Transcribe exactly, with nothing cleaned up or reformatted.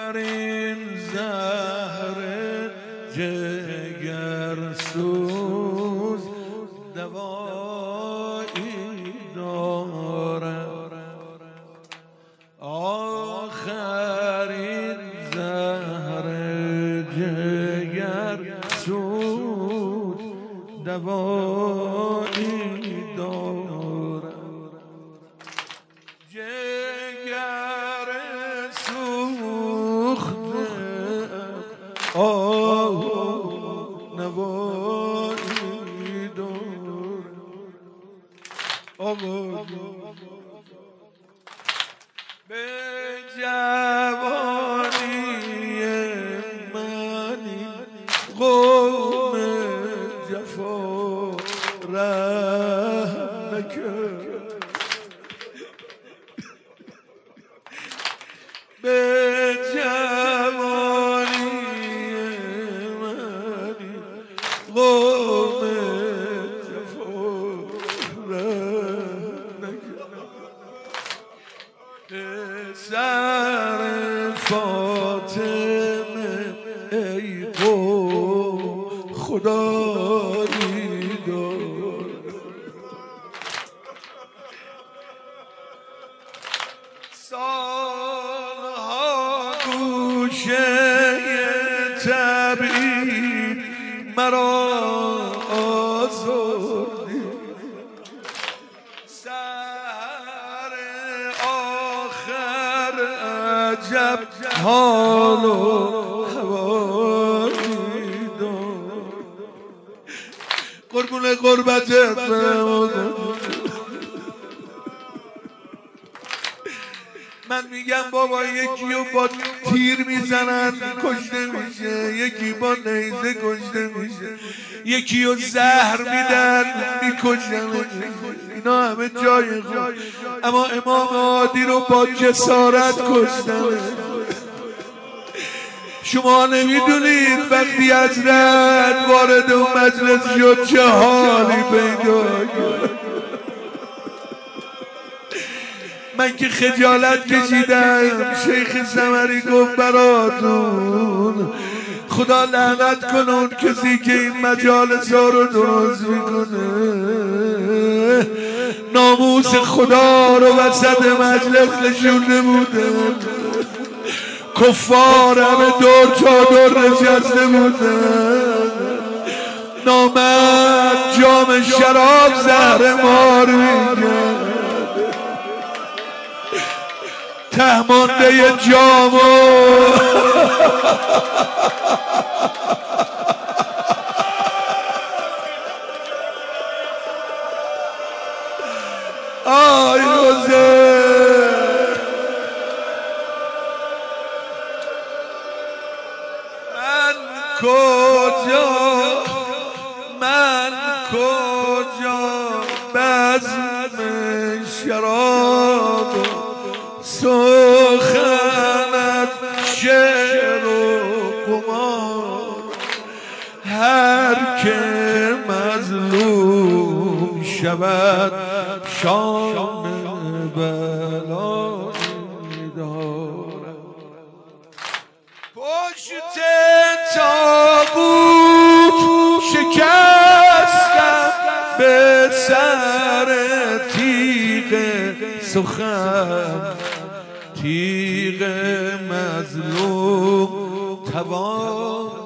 آخرین زهر جگرسوز دوایی دارد، آخرین زهر جگرسوز دوایی دارد. جگر سوخته آه نوایی دارد. آقا به جوانی منی قوم جفا رحم نکرد، به جوانی منی قوم جفا رحم نکرد. پسر فاطمه ای قوم خدایی دار، سالها گوشه طبیب مرا آزردی، سحر آخر عجب حال و هوایی دار. قربون قربتت من میگم بابا، یکی رو با تیر میزنن کشته میشه، یکی با نیزه کشته میشه، یکی رو زهر میدن میکشن، اینا همه جای خود، اما امام عادی رو با جسارت کشتن. شما نمیدونید وقتی حضرت وارد اون مجلس شد چه حالی پیدا کرد. من که خجالت کشیدم. شیخ سمری گفت براتون خدا لعنت کنه اون کسی که این مجالس ها رو درست میکنه، ناموس خدا رو وسط مجلس نشونده بوده، کفار همه دور چادر نشسته بودن، نامرد جام شراب زهر مار میگن، تهمانده جامو آی روزه من کجا من کجا بزم شراب سخنت شعر و قمار، هر که مظلوم شود شام بلایی دارد. پشت تابوت شکستم به سر تیغ سخن، تیغ مظلوم توان